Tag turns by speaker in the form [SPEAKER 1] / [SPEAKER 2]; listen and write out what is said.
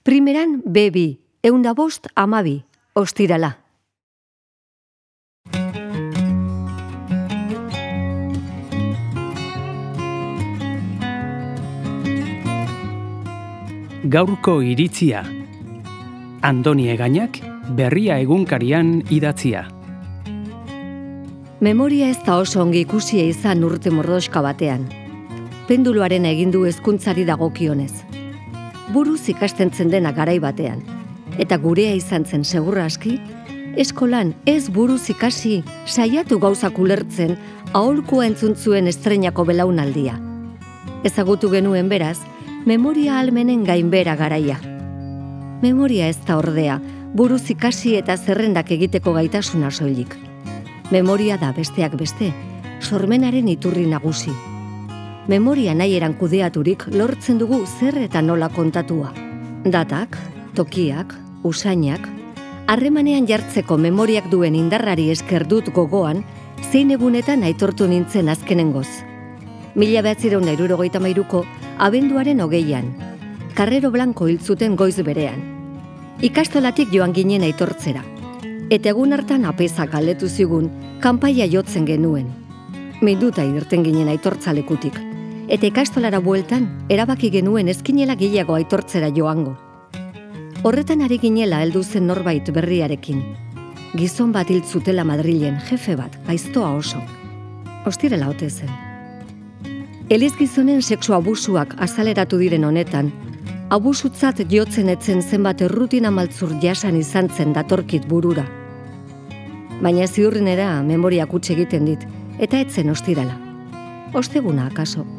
[SPEAKER 1] Primeran B2, 105, ostirala.
[SPEAKER 2] Gaurko iritzia. Andoni Egainak Berria egunkarian idatzia.
[SPEAKER 1] Memoria ez da oso ongi ikusia izan urte mordoska batean. Penduluaren egindu hezkuntzari dagokionez. Buruz ikasten zen dena garai batean. Eta gurea izan zen segurra aski, eskolan ez buruz ikasi saiatu gauzak ulertzen aholkua entzuntzuen estreinako belaunaldia. Ezagutu genuen beraz, memoria ahalmenen gainbera garaia. Memoria ez da ordea, buruz ikasi eta zerrendak egiteko gaitasuna soilik. Memoria da besteak beste, sormenaren iturri nagusi. Memoria nahi eran kudeaturik lortzen dugu zer eta nola kontatua. Datak, tokiak, usainak, harremanean jartzeko memoriak duen indarrari esker dut gogoan, zein egunetan aitortu nintzen azkenengoz. 1973ko abenduaren 20an, Carrero Blanco hil zuten goiz berean. Ikastolatik joan ginen aitortzera. Eta egun hartan apezak galdetu zigun, kanpaia jotzen genuen. Minduta irten ginen aitortzalekutik. Eta ikastolara bueltan, erabaki genuen ezkinela gehiago aitortzera joango. Horretan ari ginela heldu zen norbait berriarekin. Gizon bat hil zutela Madrilen, jefe bat, gaiztoa oso. Ostirala ote zen. Eliz gizonen sexu abusuak azaleratu diren honetan, abusutzat jotzen etzen zenbat errutina maltzur jasan izan zen datorkit burura. Baina ziurrenera memoriak huts egiten dit, eta etzen ostirala. Osteguna akaso.